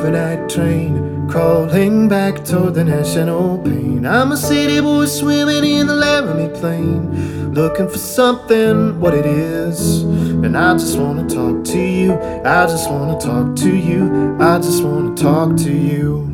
overnight train, crawling back toward the national pain. I'm a city boy swimming in the Laramie Plain, looking for something, what it is. And I just wanna talk to you, I just wanna talk to you, I just wanna talk to you.